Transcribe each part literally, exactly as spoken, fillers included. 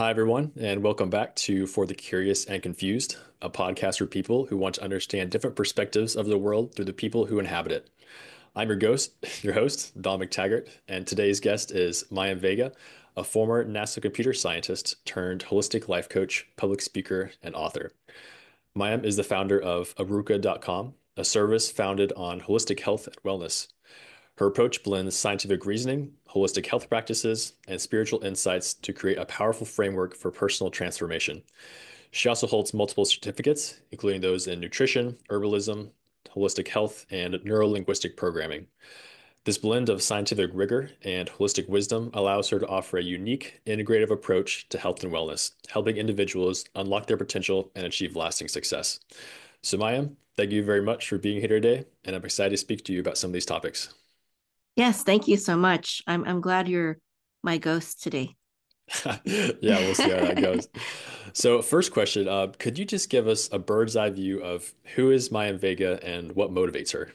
Hi, everyone, and welcome back to For the Curious and Confused, a podcast for people who want to understand different perspectives of the world through the people who inhabit it. I'm your ghost, your host, Don McTaggart, and today's guest is Mayim Vega, a former NASA computer scientist turned holistic life coach, public speaker, and author. Mayim is the founder of Aruka dot com, a service founded on holistic health and wellness. Her approach blends scientific reasoning, holistic health practices, and spiritual insights to create a powerful framework for personal transformation. She also holds multiple certificates, including those in nutrition, herbalism, holistic health, and neurolinguistic programming. This blend of scientific rigor and holistic wisdom allows her to offer a unique, integrative approach to health and wellness, helping individuals unlock their potential and achieve lasting success. So, Mayim, thank you very much for being here today, and I'm excited to speak to you about some of these topics. Yes, thank you so much. I'm I'm glad you're my ghost today. Yeah, we'll see how that goes. So, first question, uh, could you just give us a bird's eye view of who is Mayim Vega and what motivates her?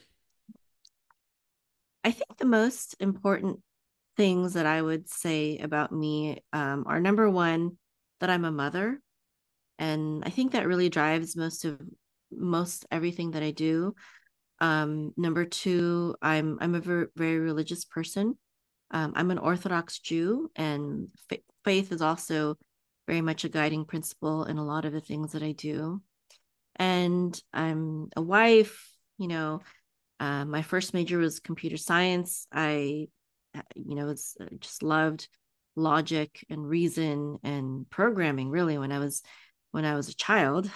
I think the most important things that I would say about me um, are number one, that I'm a mother, and I think that really drives most of most everything that I do. Um, number two, I'm I'm a very, very religious person. Um, I'm an Orthodox Jew, and fa- faith is also very much a guiding principle in a lot of the things that I do. And I'm a wife, you know. Uh, my first major was computer science. I, uh, you know, was uh, just loved logic and reason and programming really when I was when I was a child.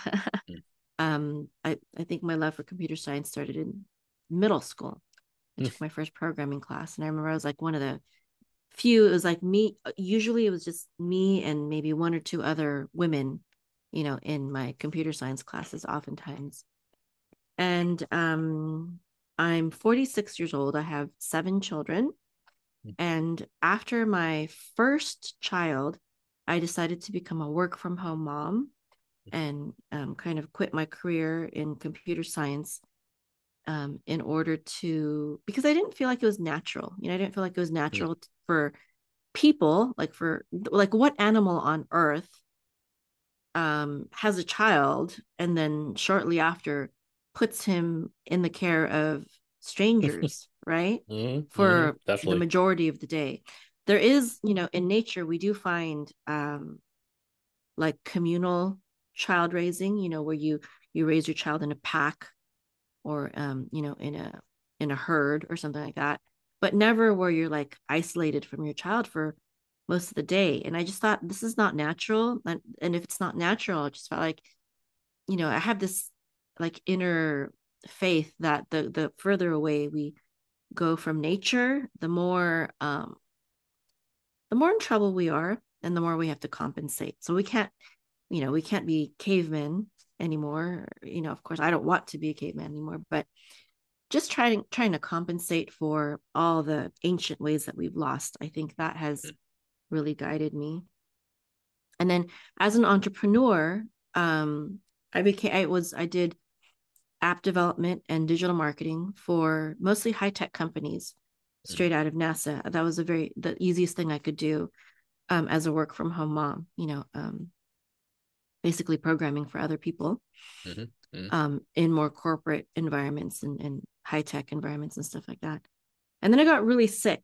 um, I, I think my love for computer science started in middle school. I Mm. took my first programming class, and I remember I was like one of the few. It was like me. Usually, it was just me and maybe one or two other women, you know, in my computer science classes, oftentimes. And um, I'm forty-six years old. I have seven children. And after my first child, I decided to become a work from home mom and um, kind of quit my career in computer science um, in order to, because I didn't feel like it was natural. You know, I didn't feel like it was Mm. natural t- for people, like for, like what animal on earth um, has a child and then shortly after puts him in the care of strangers, right? Hmm. Hmm. For the Definitely. majority of the day. There is, you know, in nature, we do find um, like communal child raising, you know, where you you raise your child in a pack or um, you know, in a in a herd or something like that, but never where you're like isolated from your child for most of the day. And I just thought this is not natural. And, and if it's not natural, I just felt like, you know, I have this like inner faith that the the further away we go from nature, the more um the more in trouble we are and the more we have to compensate. So we can't, you know, we can't be cavemen anymore. You know, of course, I don't want to be a caveman anymore, but just trying trying to compensate for all the ancient ways that we've lost. I think that has really guided me. And then as an entrepreneur, um, I became I was I did app development and digital marketing for mostly high tech companies Hmm. straight out of NASA. That was a very the easiest thing I could do um, as a work from home mom. You know, um, basically programming for other people Hmm. Hmm. um, in more corporate environments and, and high tech environments and stuff like that. And then I got really sick,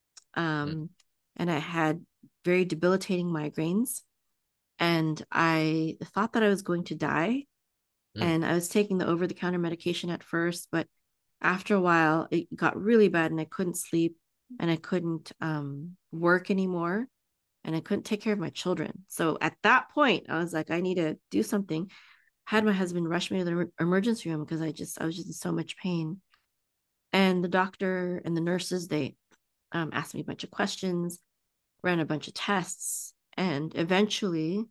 um, and I had very debilitating migraines, and I thought that I was going to die. Hmm. And I was taking the over the counter medication at first, but after a while, it got really bad, and I couldn't sleep, and I couldn't um, work anymore, and I couldn't take care of my children. So at that point, I was like, I need to do something. I had my husband rush me to the emergency room because I just I was just in so much pain. And the doctor and the nurses, they um, asked me a bunch of questions, ran a bunch of tests, and eventually,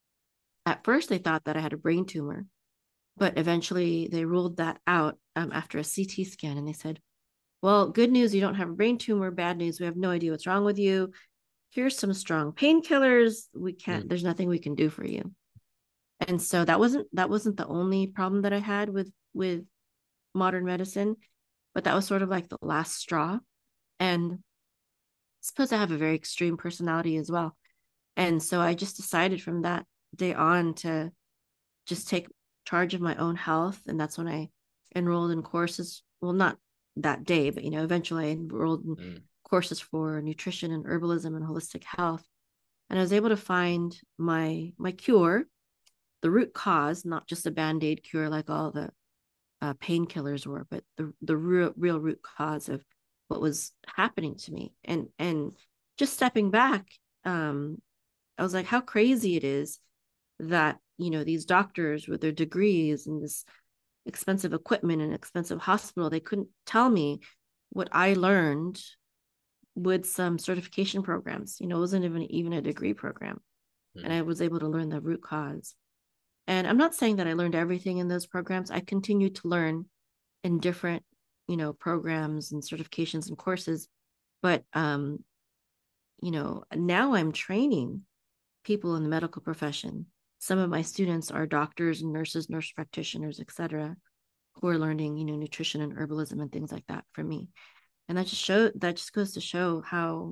at first, they thought that I had a brain tumor, but eventually they ruled that out um, after a C T scan, and they said, well, good news, you don't have a brain tumor. Bad news, we have no idea what's wrong with you. Here's some strong painkillers. We Hmm. can't, there's nothing we can do for you. And so that wasn't that wasn't the only problem that I had with with modern medicine, but that was sort of like the last straw. And I suppose I have a very extreme personality as well. And so I just decided from that day on to just take charge of my own health. And that's when I enrolled in courses. Well, not that day, but you know, eventually I enrolled in Mm, courses for nutrition and herbalism and holistic health. And I was able to find my my cure, the root cause, not just a band-aid cure like all the uh, painkillers were, but the the real real root cause of what was happening to me. And and just stepping back, um, I was like, how crazy it is that, you know, these doctors with their degrees and this expensive equipment and expensive hospital, they couldn't tell me what I learned with some certification programs. You know, it wasn't even even a degree program. And mm, I was able to learn the root cause. And I'm not saying that I learned everything in those programs. I continued to learn in different, you know, programs and certifications and courses. But um, you know, now I'm training people in the medical profession. Some of my students are doctors and nurses, nurse practitioners, et cetera, who are learning, you know, nutrition and herbalism and things like that from me. And that just show that just goes to show how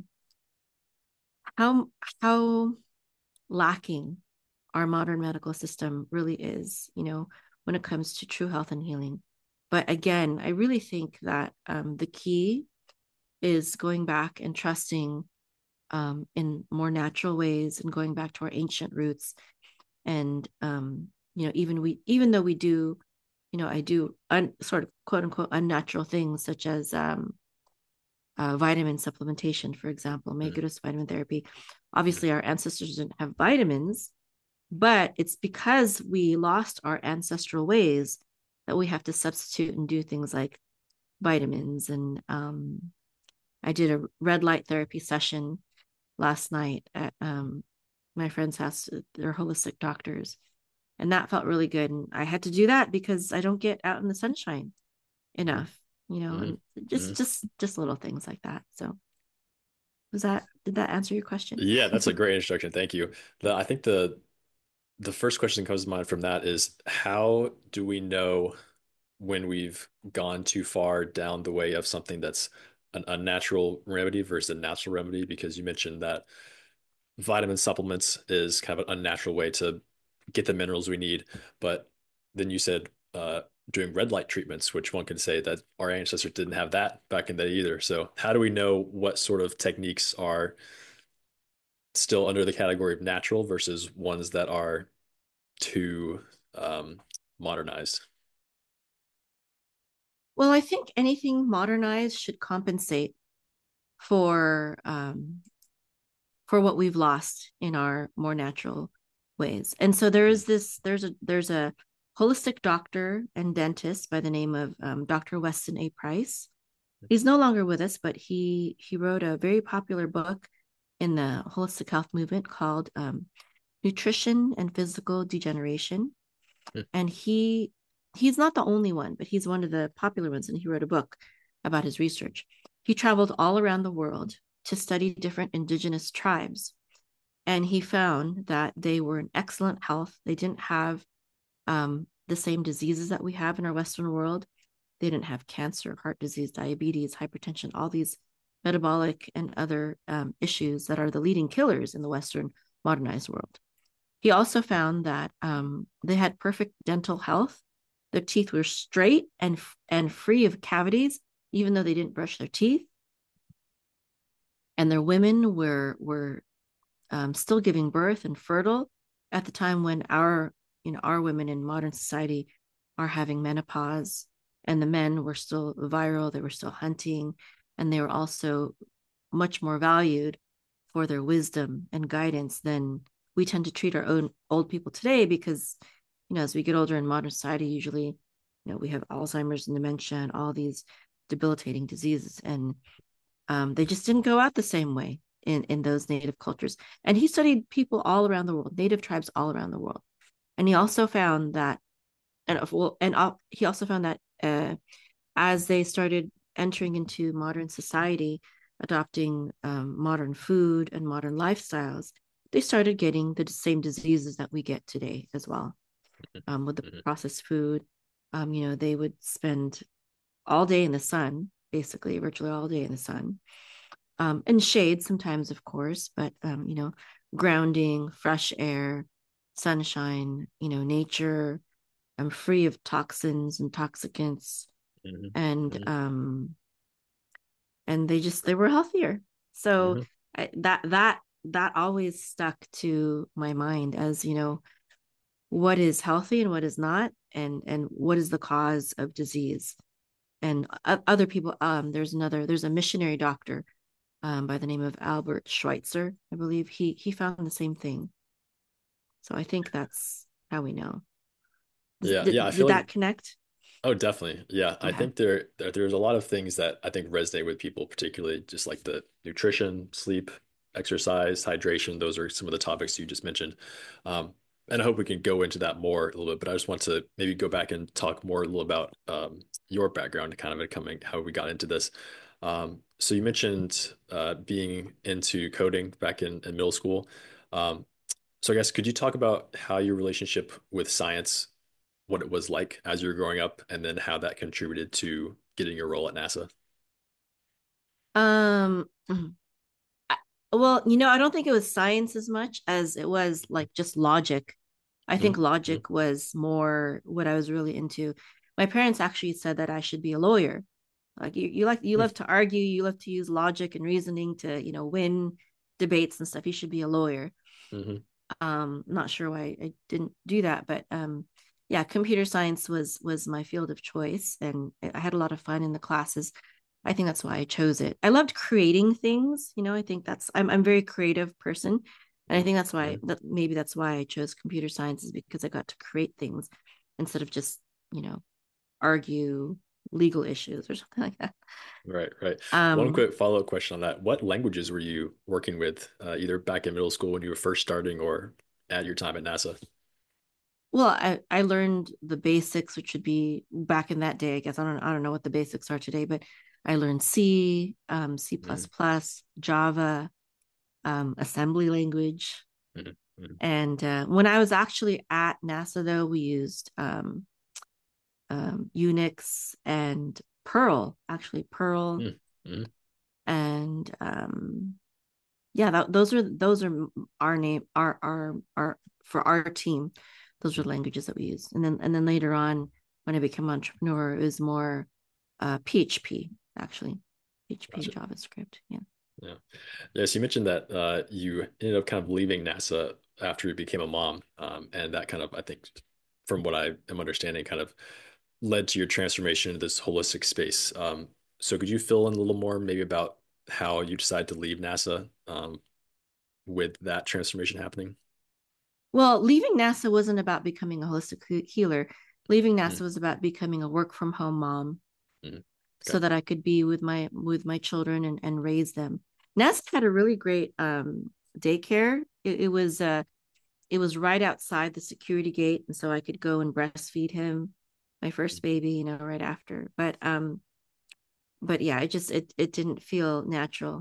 how how lacking our modern medical system really is, you know, when it comes to true health and healing. But again, I really think that um, the key is going back and trusting um, in more natural ways and going back to our ancient roots. And um, you know, even we, even though we do, you know, I do un, sort of quote unquote unnatural things such as um, uh, vitamin supplementation, for example, mm, omega vitamin therapy. mm, Obviously, our ancestors didn't have vitamins, but it's because we lost our ancestral ways that we have to substitute and do things like vitamins. And um, I did a red light therapy session last night at um, my friend's house. They're holistic doctors, and that felt really good. And I had to do that because I don't get out in the sunshine mm, enough, you know, mm, and just mm. just just little things like that. So was that did that answer your question? Yeah, that's a great introduction. Thank you. The, I think the the first question that comes to mind from that is how do we know when we've gone too far down the way of something that's an unnatural remedy versus a natural remedy? Because you mentioned that vitamin supplements is kind of an unnatural way to get the minerals we need. But then you said uh, doing red light treatments, which one could say that our ancestors didn't have that back in the day either. So how do we know what sort of techniques are still under the category of natural versus ones that are too um, modernized? Well, I think anything modernized should compensate for um, for what we've lost in our more natural ways. And so there is this there's a there's a holistic doctor and dentist by the name of um, doctor Weston A. Price. He's no longer with us, but he he wrote a very popular book in the holistic health movement called um, Nutrition and Physical Degeneration. And he he's not the only one, but he's one of the popular ones. And he wrote a book about his research. He traveled all around the world to study different indigenous tribes. And he found that they were in excellent health. They didn't have um, the same diseases that we have in our Western world. They didn't have cancer, heart disease, diabetes, hypertension, all these metabolic and other um, issues that are the leading killers in the Western modernized world. He also found that um, they had perfect dental health. Their teeth were straight and and free of cavities, even though they didn't brush their teeth. And their women were were um, still giving birth and fertile at the time when our you know our women in modern society are having menopause, and the men were still virile. They were still hunting, and they were also much more valued for their wisdom and guidance than we tend to treat our own old people today. Because you know as we get older in modern society, usually you know we have Alzheimer's and dementia and all these debilitating diseases, and um, they just didn't go out the same way in in those native cultures. And he studied people all around the world, native tribes all around the world. And he also found that and well and uh, he also found that uh, as they started entering into modern society, adopting um, modern food and modern lifestyles, they started getting the same diseases that we get today as well. Um, with the Mhm. processed food, um, you know, they would spend all day in the sun, basically, virtually all day in the sun, um, in shade sometimes, of course, but um, you know, grounding, fresh air, sunshine, you know, nature. I'm free of toxins and toxicants, Hmm. and Hmm. um, and they just they were healthier. So Hmm. I, that that that always stuck to my mind as, you know, what is healthy and what is not, and and what is the cause of disease. And other people, um, there's another, there's a missionary doctor um, by the name of Albert Schweitzer, I believe. He he found the same thing. So I think that's how we know. Yeah, yeah, I Did, feel did like that connect? oh, definitely. Yeah, I Okay. think there, there there's a lot of things that I think resonate with people, particularly just like the nutrition, sleep, exercise, hydration. Those are some of the topics you just mentioned. Um, and I hope we can go into that more a little bit, but I just want to maybe go back and talk more a little about um, your background, kind of it coming, how we got into this. Um, so you mentioned uh, being into coding back in, in middle school. Um, so I guess could you talk about how your relationship with science, what it was like as you were growing up, and then how that contributed to getting your role at NASA? Um, well, you know, I don't think it was science as much as it was like just logic. I think Mm-hmm. logic was more what I was really into. My parents actually said that I should be a lawyer. Like you, you like you love to argue, you love to use logic and reasoning to, you know, win debates and stuff. You should be a lawyer. Mm-hmm. Um, not sure why I didn't do that, but um, yeah, computer science was was my field of choice, and I had a lot of fun in the classes. I think that's why I chose it. I loved creating things. You know, I think that's I'm I'm a very creative person, and I think that's why Mm-hmm. that maybe that's why I chose computer science, is because I got to create things instead of just, you know, argue legal issues or something like that. Right, right. One Um, quick follow-up question on that. What languages were you working with, uh, either back in middle school when you were first starting or at your time at NASA? well, I, I learned the basics, which would be back in that day, I guess. I don't I don't know what the basics are today, but I learned C, um, C++, Mm-hmm. Java, um, assembly language. Mm-hmm. And uh, when I was actually at NASA, though, we used um, um, Unix and Perl, actually Perl, Mm-hmm. and um, yeah, that, those are those are our name, our our our for our team. Those are the languages that we use. And then and then later on, when I became an entrepreneur, it was more uh, P H P actually, P H P and Gotcha. JavaScript. Yeah. Yeah. Yes, you mentioned that uh, you ended up kind of leaving NASA after you became a mom. Um, and that kind of, I think, from what I am understanding, kind of led to your transformation into this holistic space. Um, so could you fill in a little more maybe about how you decided to leave NASA, um, with that transformation happening? Well, leaving NASA wasn't about becoming a holistic healer. Leaving NASA Mm, was about becoming a work from home mom, mm, so okay. that I could be with my with my children and, and raise them. NASA had a really great um, daycare. It, it was uh, it was right outside the security gate, and so I could go and breastfeed him, my first baby, you know, right after. But um, but yeah, it just it it didn't feel natural.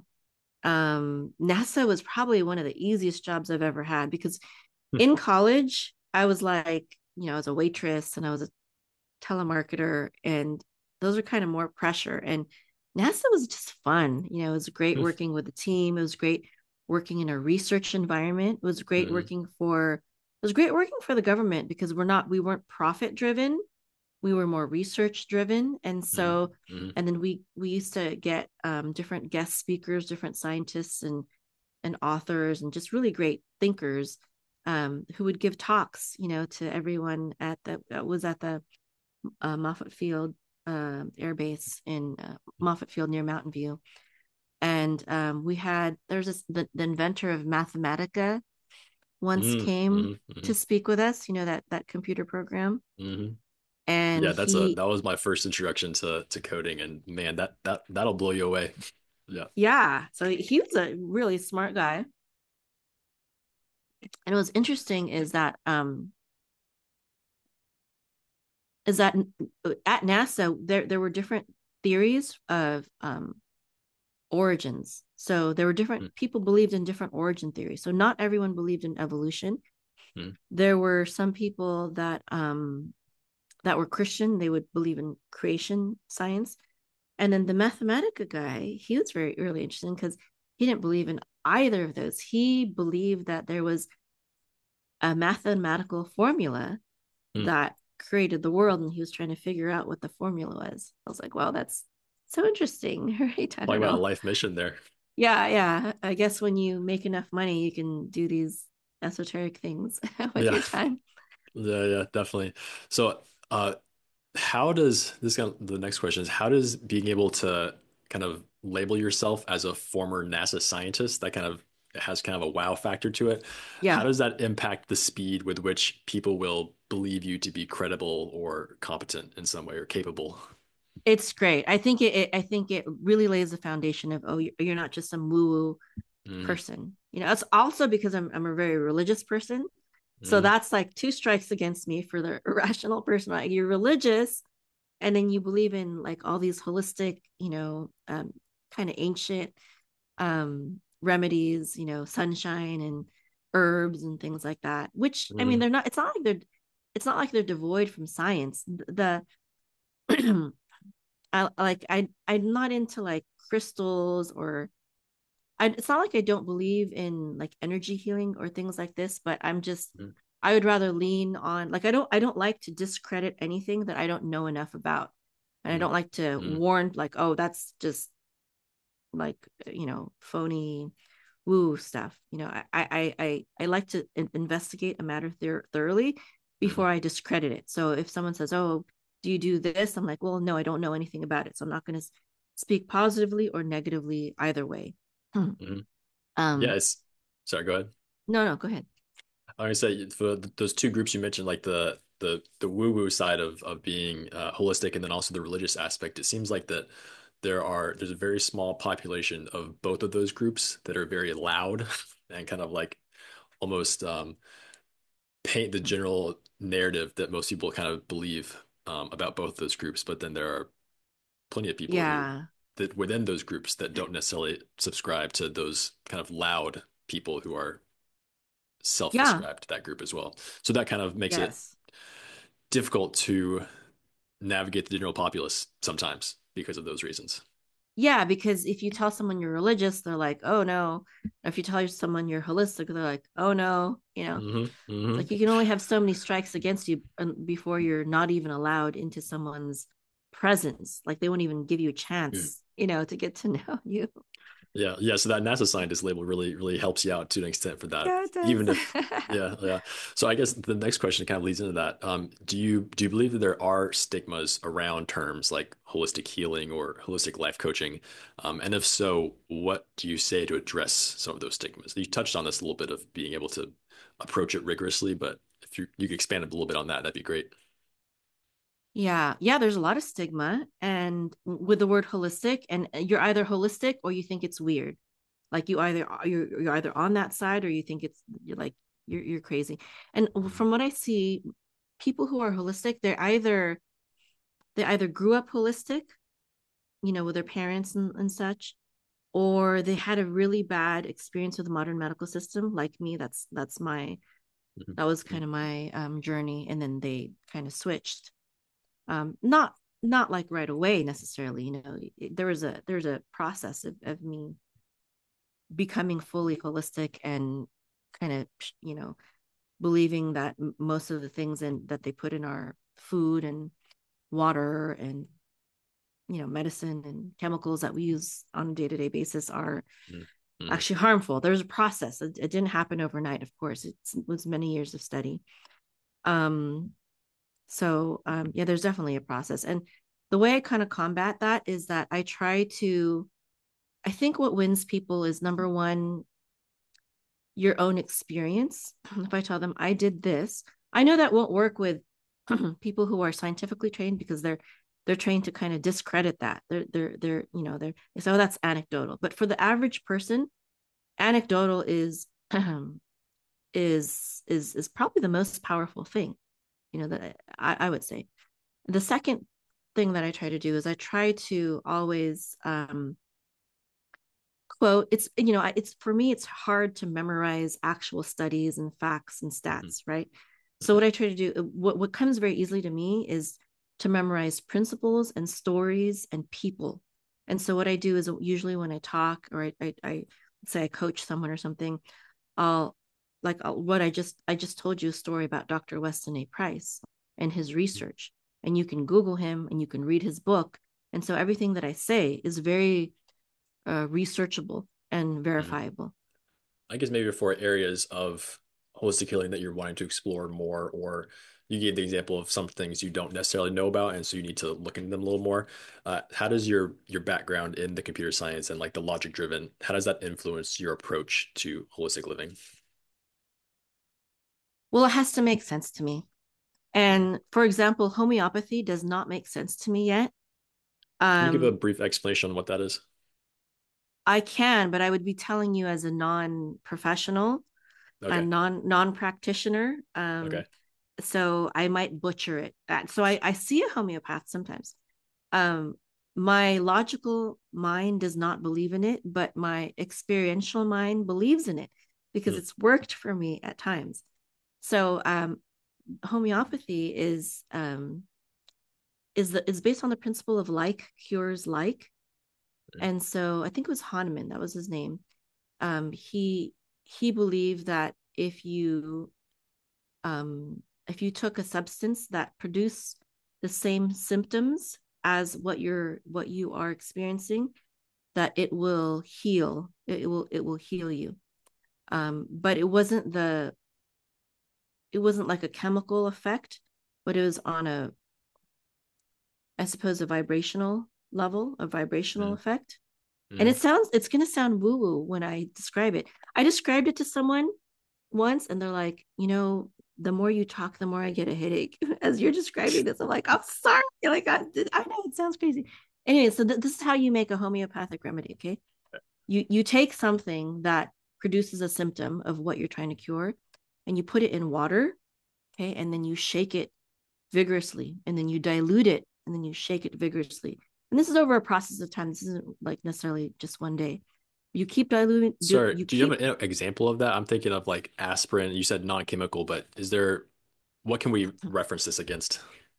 Um, NASA was probably one of the easiest jobs I've ever had, because in college I was like, you know, I was a waitress and I was a telemarketer, and those are kind of more pressure. And NASA was just fun. You know, it was great working with the team. It was great working in a research environment. It was great Hmm. working for it was great working for the government, because we're not we weren't profit driven. We were more research driven. And Hmm. so Hmm. and then we we used to get um, different guest speakers, different scientists and and authors, and just really great thinkers, um, who would give talks, you know, to everyone at the that was at the uh, Moffett Field uh, Air Base in uh, Moffett Field near Mountain View. And um, we had there's this the, the inventor of Mathematica once Hmm. came Hmm. to Hmm. speak with us. You know, that that computer program, Hmm. and Yeah, that's a he that was my first introduction to to coding, and man, that that that'll blow you away. Yeah. yeah, so he was a really smart guy. And what's interesting is that um is that at NASA there there were different theories of um origins. So there were different people believed in different origin theories. So not everyone believed in evolution. Mm-hmm. There were some people that um that were Christian, they would believe in creation science. And then the Mathematica guy, he was very really interesting, because he didn't believe in either of those. He believed that there was a mathematical formula Mm. that created the world, and he was trying to figure out what the formula was. I was like, wow, that's so interesting. Right? I Talking don't about a know. life mission there. Yeah, yeah. I guess when you make enough money, you can do these esoteric things with Yeah. your time. Yeah, yeah, definitely. So, uh, how does this kind of, the next question is how does being able to kind of label yourself as a former NASA scientist that kind of has kind of a wow factor to it? How Yeah, does that impact the speed with which people will believe you to be credible or competent in some way or capable? it's great. I think it, it I think it really lays the foundation of, oh, you're not just some woo-woo Mm, person. You know, it's also because I'm I'm a very religious person. So mm, that's like two strikes against me for the irrational person. Like, you're religious, and then you believe in like all these holistic, you know, um, kind of ancient um, remedies, you know, sunshine and herbs and things like that. Which, I mean, mm, they're not. It's not like they're. It's not like they're devoid from science. The I like I I'm not into like crystals or I, it's not like I don't believe in like energy healing or things like this, but I'm just mm, I would rather lean on like I don't I don't like to discredit anything that I don't know enough about. And I mm, don't like to mm, warn like, oh, that's just like, you know, phony woo stuff. You know, I I I I like to investigate a matter ther- thoroughly mm, before I discredit it. So if someone says, "Oh, do you do this?" I'm like, "Well, no, I don't know anything about it, so I'm not going to speak positively or negatively either way." Hmm. mm. Yeah, Um, it's sorry, go ahead. no, no, go ahead. Like I said, for th- those two groups you mentioned, like the the the woo-woo side of of being uh, holistic, and then also the religious aspect, it seems like that there are there's a very small population of both of those groups that are very loud and kind of like almost um, paint the general narrative that most people kind of believe um, about both those groups. But then there are plenty of people who Yeah, that within those groups that don't necessarily subscribe to those kind of loud people who are yeah, self-described to that group as well. So that kind of makes it yes. difficult to navigate the general populace sometimes because of those reasons. Yeah, because if you tell someone you're religious, they're like, "Oh no." If you tell someone you're holistic, they're like, "Oh no." You know, Hmm. it's Hmm. like you can only have so many strikes against you before you're not even allowed into someone's presence. Like, they won't even give you a chance, you know, to get to know you. Yeah, yeah. So that NASA scientist label really, really helps you out to an extent for that. Yeah, it does. Even if, yeah, yeah. So I guess the next question kind of leads into that. Um, do you do you believe that there are stigmas around terms like holistic healing or holistic life coaching? Um, and if so, what do you say to address some of those stigmas? You touched on this a little bit of being able to approach it rigorously, but if you you could expand a little bit on that, that'd be great. Yeah, yeah, there's a lot of stigma and with the word holistic, and you're either holistic or you think it's weird. Like, you either you're you're either on that side or you think it's you're like you're you're crazy. And Mhm. from what I see, people who are holistic, they're either they either grew up holistic, you know, with their parents and, and such, or they had a really bad experience with the modern medical system, like me. That's that's my Mhm. that was kind Mhm. of my um, journey, and then they kind of switched. Um, not not like right away necessarily. You know, there was a there's a process of, of me becoming fully holistic and kind of, you know, believing that most of the things in that they put in our food and water and, you know, medicine and chemicals that we use on a day-to-day basis are Mhm. Mhm. actually harmful. There's a process. It, it didn't happen overnight, of course. It's, it was many years of study. Um, so um, yeah, there's definitely a process. And the way I kind of combat that is that I try to, I think what wins people is, number one, your own experience. If I tell them I did this, I know that won't work with people who are scientifically trained, because they're they're trained to kind of discredit that. They're they're they're you know they're they say, oh, that's anecdotal. But for the average person, anecdotal is is is is probably the most powerful thing. You know, that I, I would say. The second thing that I try to do is I try to always um, quote. It's, you know, it's, for me it's hard to memorize actual studies and facts and Mhm. stats, right? So Mhm. what I try to do, what, what comes very easily to me is to memorize principles and stories and people. And so what I do is, usually when I talk or I, I, I say I coach someone or something, I'll like I'll, what I just I just told you a story about Doctor Weston A. Price and his research, and you can Google him and you can read his book, and so everything that I say is very uh, researchable and Mhm. verifiable. I guess maybe for areas of holistic healing that you're wanting to explore more, or you gave the example of some things you don't necessarily know about, and so you need to look into them a little more. Uh, how does your your background in the computer science and like the logic driven, how does that influence your approach to holistic living? Well, it has to make sense to me. Mm. And for example, homeopathy does not make sense to me yet. Can you give a Um, brief explanation on what that is? I can, but I would be telling you as a non-professional, a Okay. non non-practitioner. Um, Okay. so I might butcher it. Uh, So I, I see a homeopath sometimes. Um, my logical mind does not believe in it, but my experiential mind believes in it because Mm. it's worked for me at times. So um, homeopathy is um, is the is based on the principle of like cures like. Mm. And so I think it was Hahnemann, that was his name. Um, he he believed that if you um, if you took a substance that produced the same symptoms as what you're what you are experiencing, that it will heal. It, it will it will heal you. Um, but it wasn't the it wasn't like a chemical effect, but it was on a I suppose a vibrational level, a vibrational Mm. effect. And Mm. it sounds it's gonna sound woo woo when I describe it. I described it to someone once and they're like, you know, the more you talk, the more I get a headache. As you're describing this, I'm like, I'm sorry. Like, I, I know it sounds crazy. Anyway, so th- this is how you make a homeopathic remedy. Okay, you you take something that produces a symptom of what you're trying to cure, and you put it in water. Okay, and then you shake it vigorously, and then you dilute it, and then you shake it vigorously. And this is over a process of time. This isn't like necessarily just one day. You keep diluting. Do, Sorry, you do you keep have an example of that? I'm thinking of like aspirin. You said non-chemical, but is there, what can we reference this against?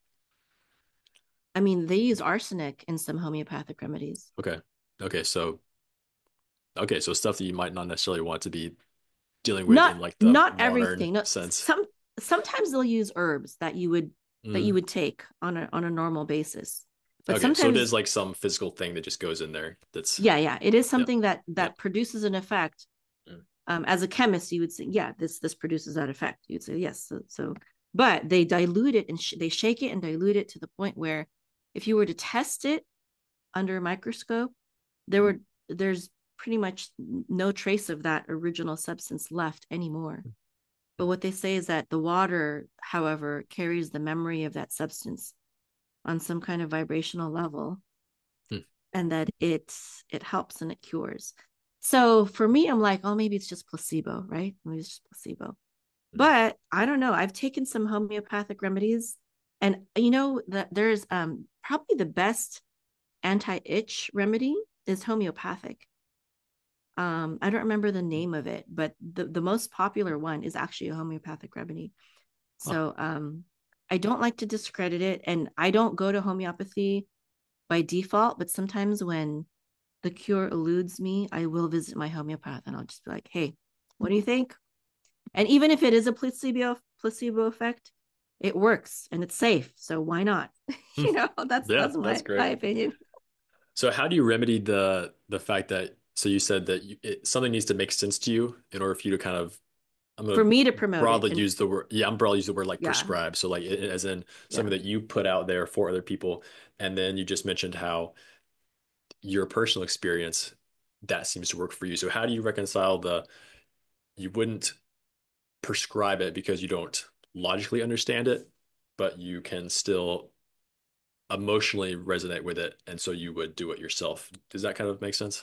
I mean, they use arsenic in some homeopathic remedies. Okay. Okay. So, okay. So stuff that you might not necessarily want to be dealing with Not in like the not modern everything. No, sense. some sometimes they'll use herbs that you would that you Mm. would take on a on a normal basis. But Okay. So it is sometimes, like some physical thing that just goes in there. That's, yeah, yeah, it is yep. something that Yep. that produces an effect. Mm. Um, as a chemist, you would say, yeah, this this produces that effect. You'd say yes. So, so but they dilute it and sh- they shake it and dilute it to the point where, if you were to test it under a microscope, there Mm. were there's pretty much no trace of that original substance left anymore. But what they say is that the water, however, carries the memory of that substance on some kind of vibrational level, Mm. and that it it helps and it cures. So for me, I'm like, oh, maybe it's just placebo, right? Maybe it's just placebo. Mm. But I don't know. I've taken some homeopathic remedies, and you know that there's um probably the best anti-itch remedy is homeopathic. Um, I don't remember the name of it, but the, the most popular one is actually a homeopathic remedy. Huh. So um, I don't like to discredit it, and I don't go to homeopathy by default, but sometimes when the cure eludes me, I will visit my homeopath and I'll just be like, hey, what do you think? And even if it is a placebo placebo effect, it works and it's safe. So why not? Hmm. you know, that's Yeah, that's that's my my great. opinion. So how do you remedy the the fact that, so you said that you, it, something needs to make sense to you in order for you to kind of, I'm For gonna me to promote it. broadly And use the word, yeah, I'm broadly use the word like yeah, prescribe. So like it, as in yeah. something that you put out there for other people. And then you just mentioned how your personal experience, that seems to work for you. So how do you reconcile the, you wouldn't prescribe it because you don't logically understand it, but you can still emotionally resonate with it, and so you would do it yourself. Does that kind of make sense?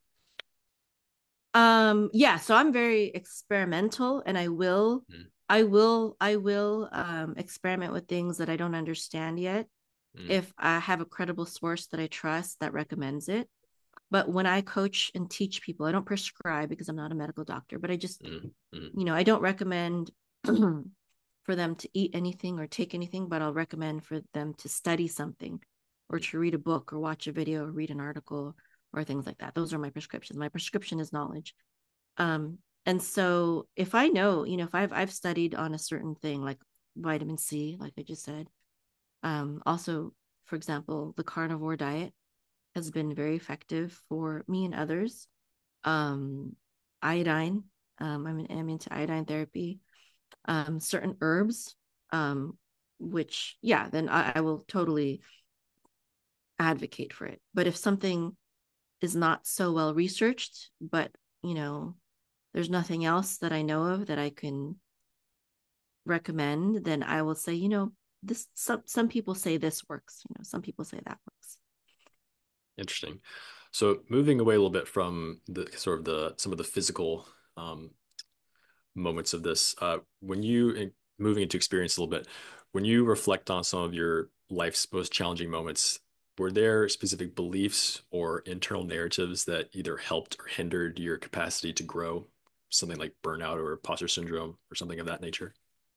Um, yeah, so I'm very experimental and I will Mm. I will I will um experiment with things that I don't understand yet Mm. if I have a credible source that I trust that recommends it. But when I coach and teach people, I don't prescribe because I'm not a medical doctor, but I just, Mm. Mm. you know, I don't recommend for them to eat anything or take anything, but I'll recommend for them to study something or to read a book or watch a video or read an article or things like that. Those are my prescriptions. My prescription is knowledge. Um, and so if I know, you know, if I've I've studied on a certain thing like vitamin C, like I just said, um, also, for example, the carnivore diet has been very effective for me and others. Um, iodine, um, I'm, I'm into iodine therapy. Um, certain herbs, um, which yeah, then I, I will totally advocate for it. But if something is not so well researched, but you know, there's nothing else that I know of that I can recommend, then I will say, you know, this some some people say this works, you know, some people say that works. Interesting. So moving away a little bit from the sort of the some of the physical um, moments of this, uh, when you moving into experience a little bit, when you reflect on some of your life's most challenging moments, were there specific beliefs or internal narratives that either helped or hindered your capacity to grow, something like burnout or imposter syndrome or something of that nature?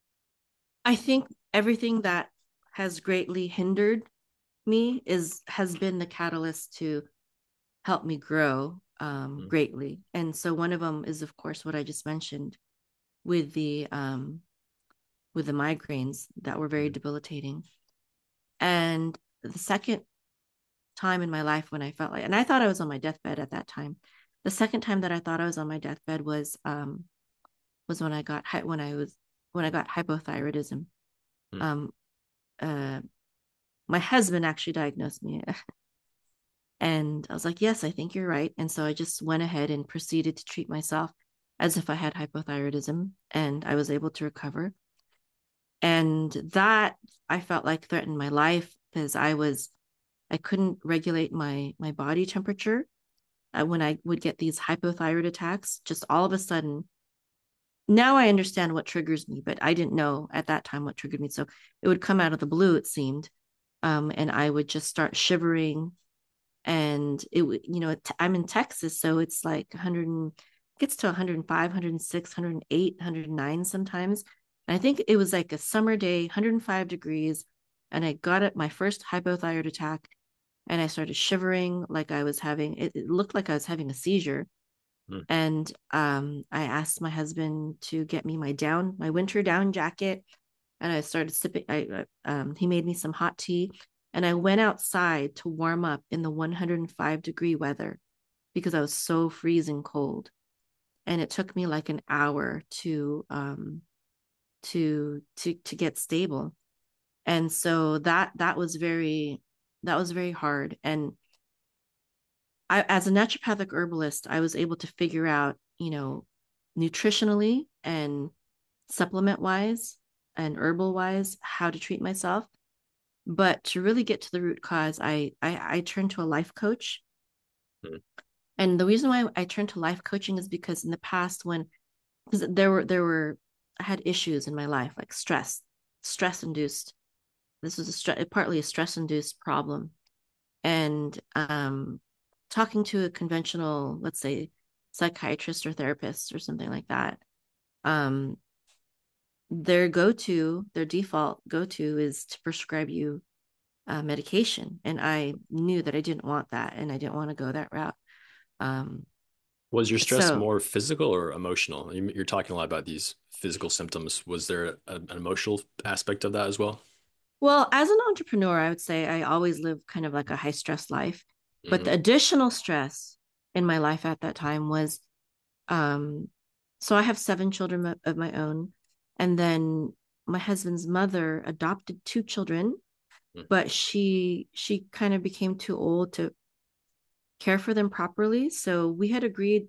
I think everything that has greatly hindered me is has been the catalyst to help me grow um, Mm, greatly. And so one of them is, of course, what I just mentioned with the um, with the migraines that were very mm, debilitating. And the second time in my life when I felt like, and I thought I was on my deathbed at that time. The second time that I thought I was on my deathbed was um, was when I got when I was when I got hypothyroidism. mm. Um, uh, my husband actually diagnosed me, and I was like, "Yes, I think you're right." And so I just went ahead and proceeded to treat myself as if I had hypothyroidism, and I was able to recover. And that I felt like threatened my life because I was I couldn't regulate my my body temperature. Uh, when I would get these hypothyroid attacks, just all of a sudden, now I understand what triggers me, but I didn't know at that time what triggered me. So it would come out of the blue, it seemed. Um, and I would just start shivering. And it would, you know, I'm in Texas, so it's like one hundred, gets to one hundred five, one hundred six, one hundred eight, one hundred nine sometimes. And I think it was like a summer day, one hundred five degrees. And I got it, my first hypothyroid attack, and I started shivering like I was having, it, it looked like I was having a seizure. Mm. And um, I asked my husband to get me my down, my winter down jacket, and I started sipping. I um, He made me some hot tea, and I went outside to warm up in the one hundred five degree weather because I was so freezing cold. And it took me like an hour to um, to to to get stable. And so that that was very that was very hard. And I, as a naturopathic herbalist, I was able to figure out, you know, nutritionally and supplement wise and herbal wise how to treat myself. But to really get to the root cause, I I, I turned to a life coach. Mm. And the reason why I turned to life coaching is because in the past, when because there were there were I had issues in my life like stress, stress induced. This was a stress, partly a stress induced problem, and um, talking to a conventional, let's say, psychiatrist or therapist or something like that, um, their go-to, their default go-to is to prescribe you uh, medication, and I knew that I didn't want that, and I didn't want to go that route. Um, Was your stress so, more physical or emotional? You- You're talking a lot about these physical symptoms. Was there a, an emotional aspect of that as well? well, as an entrepreneur, I would say I always lived kind of like a high stress life, but Hmm. the additional stress in my life at that time was Um, so I have seven children of my own. And then my husband's mother adopted two children, but she she kind of became too old to care for them properly. So we had agreed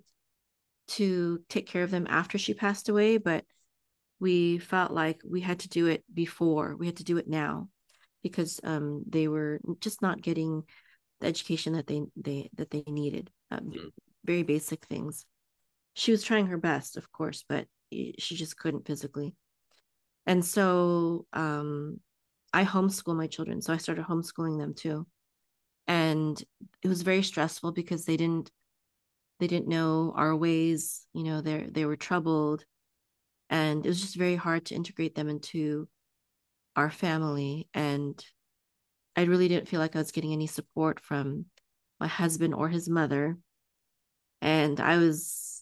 to take care of them after she passed away, but we felt like we had to do it before. We had to do it now because um, they were just not getting the education that they they that they needed. Um, Mm. very basic things. She was trying her best, of course, but she just couldn't physically. And so um, I homeschool my children. So I started homeschooling them too. And it was very stressful because they didn't they didn't know our ways. You know, they they were troubled, and it was just very hard to integrate them into our family. And I really didn't feel like I was getting any support from my husband or his mother. And I was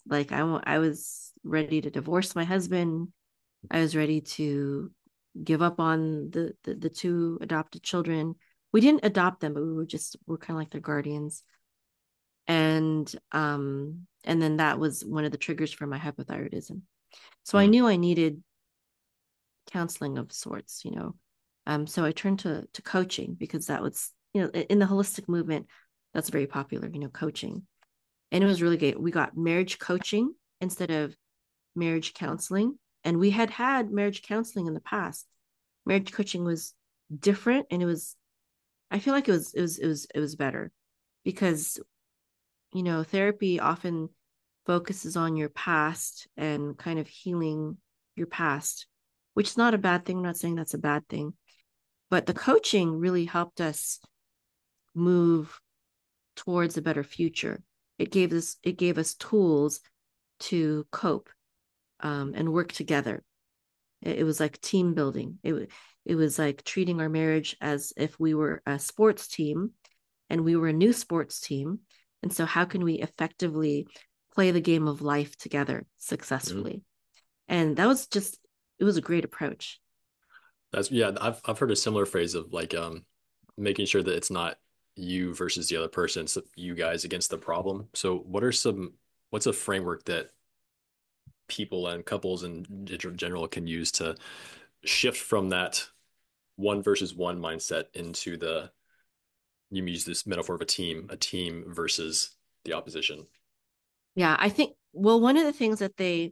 Like I, wa- I was ready to divorce my husband. I was ready to give up on the the, the two adopted children. We didn't adopt them, but we were just we're kind of like their guardians. And um and then that was one of the triggers for my hypothyroidism. So I Mm, knew I needed counseling of sorts, you know. Um, so I turned to to coaching because that was, you know, in the holistic movement, that's very popular, you know, coaching. And it was really great. We got marriage coaching instead of marriage counseling. And we had had marriage counseling in the past. Marriage coaching was different, and it was, I feel like it was, it was, it was, it was better because, you know, therapy often focuses on your past and kind of healing your past, which is not a bad thing. I'm not saying that's a bad thing, but the coaching really helped us move towards a better future. It gave us it gave us tools to cope, um, and work together. It, it was like team building. It it was like treating our marriage as if we were a sports team and we were a new sports team. And so, how can we effectively play the game of life together mm. successfully? And that was just, it was a great approach. That's yeah, I've I've heard a similar phrase of like um making sure that it's not you versus the other person, it's you guys against the problem. So what are some what's a framework that people and couples in general can use to shift from that one versus one mindset into the you use this metaphor of a team, a team versus the opposition. Yeah, I think, well, one of the things that they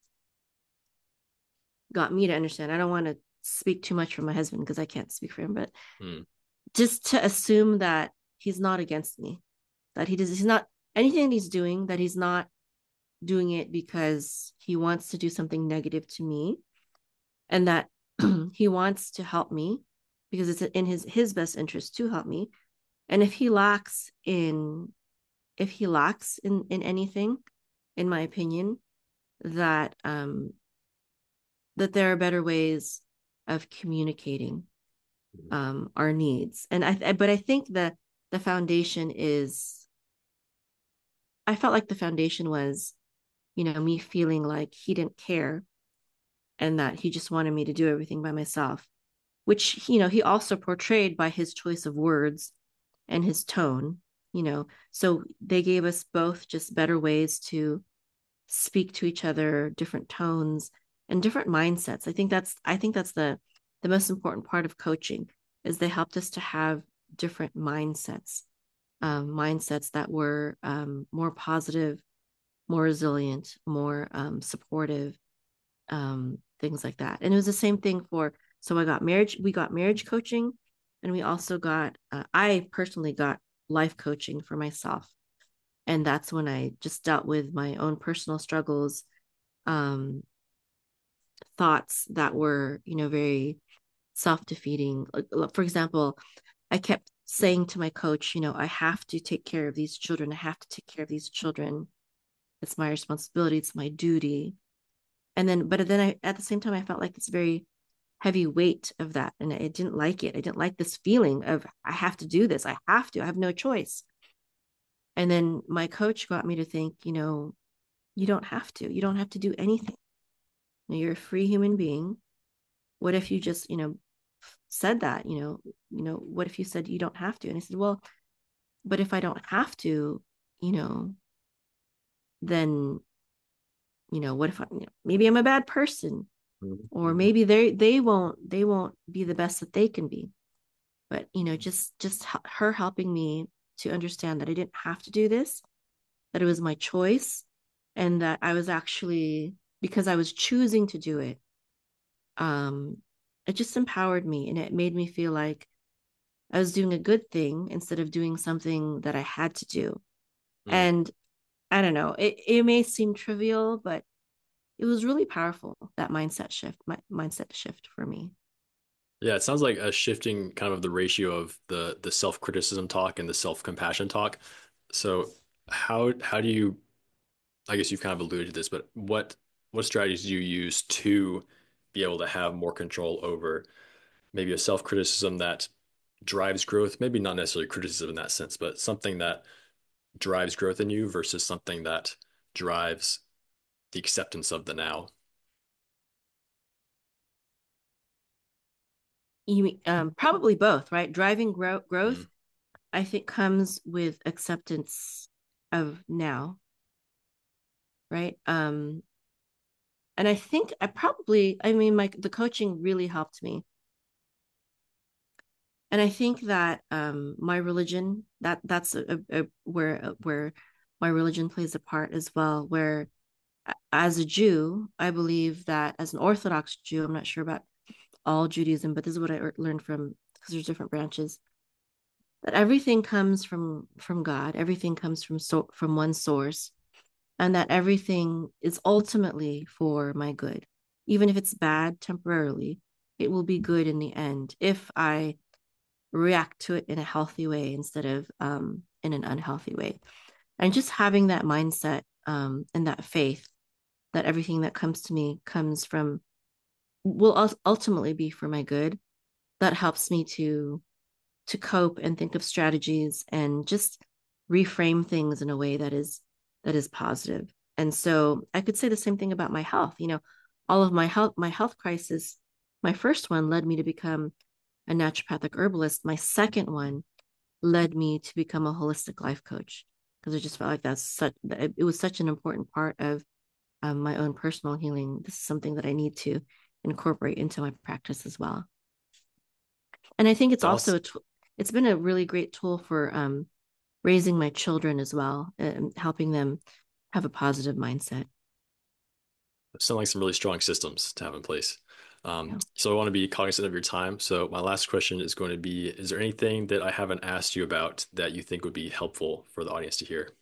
got me to understand, I don't want to speak too much for my husband because I can't speak for him, but Mm, just to assume that he's not against me, that he does, he's not, anything he's doing, that he's not doing it because he wants to do something negative to me, and that he wants to help me because it's in his his best interest to help me. And if he lacks in if he lacks in in anything, in my opinion, that um that there are better ways of communicating um our needs. And I, I but I think the the foundation is, I felt like the foundation was, you know, me feeling like he didn't care and that he just wanted me to do everything by myself, which, you know, he also portrayed by his choice of words and his tone, you know. So they gave us both just better ways to speak to each other, different tones and different mindsets. I think that's I think that's the the most important part of coaching, is they helped us to have different mindsets, um, mindsets that were um, more positive, more resilient, more um, supportive, um, things like that. And it was the same thing for, so I got marriage, we got marriage coaching, and we also got, uh, I personally got life coaching for myself. And that's when I just dealt with my own personal struggles, um, thoughts that were, you know, very self defeating. For example, I kept saying to my coach, you know, I have to take care of these children. I have to take care of these children. It's my responsibility. It's my duty. And then, but then I, at the same time, I felt like this very heavy weight of that. And I didn't like it. I didn't like this feeling of, I have to do this. I have to, I have no choice. And then my coach got me to think, you know, you don't have to, you don't have to do anything. You know, you're a free human being. What if you just, you know, said that, you know, you know, what if you said you don't have to? And I said, well, but if I don't have to, you know, then, you know, what if I, you know, maybe I'm a bad person, or mm, maybe they they won't they won't be the best that they can be. But you know, just just her helping me to understand that I didn't have to do this, that it was my choice, and that I was actually, because I was choosing to do it, um it just empowered me, and it made me feel like I was doing a good thing instead of doing something that I had to do. mm. And I don't know, it, it may seem trivial, but it was really powerful, that mindset shift, my mindset shift for me. Yeah, it sounds like a shifting kind of the ratio of the the self-criticism talk and the self-compassion talk. So how how do you, I guess you've kind of alluded to this, but what what strategies do you use to be able to have more control over maybe a self-criticism that drives growth, maybe not necessarily criticism in that sense, but something that drives growth in you versus something that drives the acceptance of the now? You um, probably both, right? Driving gro- growth, Mm, I think, comes with acceptance of now, right? Um, and I think I probably, I mean, my the coaching really helped me, and I think that um, my religion that that's a, a, a where where my religion plays a part as well. Where as a Jew, I believe that as an Orthodox Jew, I'm not sure about all Judaism, but this is what I learned from because there's different branches that everything comes from from God, everything comes from so from one source, and that everything is ultimately for my good. Even if it's bad temporarily, it will be good in the end if I react to it in a healthy way instead of um, in an unhealthy way. And just having that mindset um, and that faith that everything that comes to me comes from will ultimately be for my good. That helps me to to cope and think of strategies and just reframe things in a way that is that is positive. And so I could say the same thing about my health. You know, all of my health my health crisis, my first one led me to become a naturopathic herbalist. My second one led me to become a holistic life coach because I just felt like that's such it was such an important part of um, my own personal healing. This is something that I need to incorporate into my practice as well. And I think it's also that's a t- it's been a really great tool for um, raising my children as well, and helping them have a positive mindset. sound like some really strong systems to have in place. Um, Yeah. so I want to be cognizant of your time. So my last question is going to be, is there anything that I haven't asked you about that you think would be helpful for the audience to hear?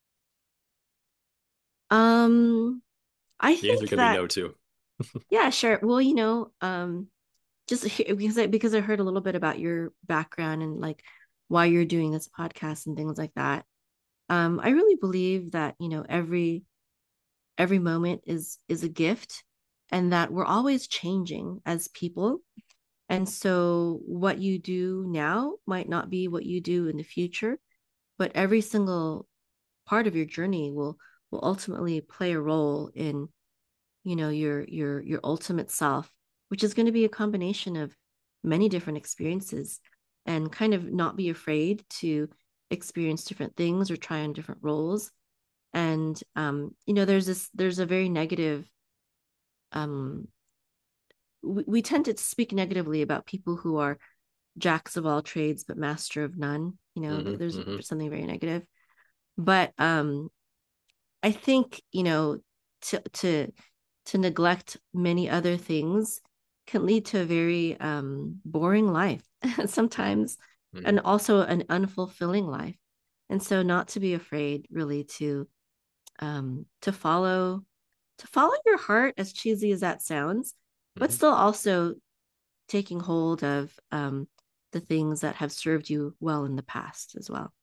Um, I The answer think can be that no too. yeah, sure. Well, you know, um, just because I because I heard a little bit about your background and like why you're doing this podcast and things like that. Um, I really believe that, you know, every every moment is is a gift and that we're always changing as people. And so what you do now might not be what you do in the future, but every single part of your journey will will ultimately play a role in, you know, your your your ultimate self, which is going to be a combination of many different experiences and kind of not be afraid to experience different things or try on different roles. And um, you know, there's this there's a very negative um we, we tend to speak negatively about people who are jacks of all trades but master of none. You know, Hmm there's hmm something very negative. But um I think, you know, to to to neglect many other things can lead to a very um boring life sometimes, hmm and also an unfulfilling life. And so not to be afraid really to um to follow to follow your heart, as cheesy as that sounds, but hmm still also taking hold of um, the things that have served you well in the past as well.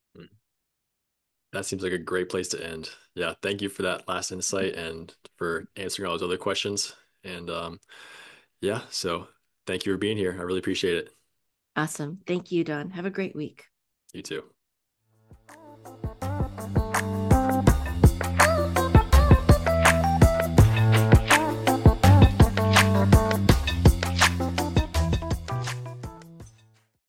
That seems like a great place to end. Yeah, thank you for that last insight and for answering all those other questions. And um, yeah, so thank you for being here. I really appreciate it. Awesome. Thank you, Don. Have a great week. You too.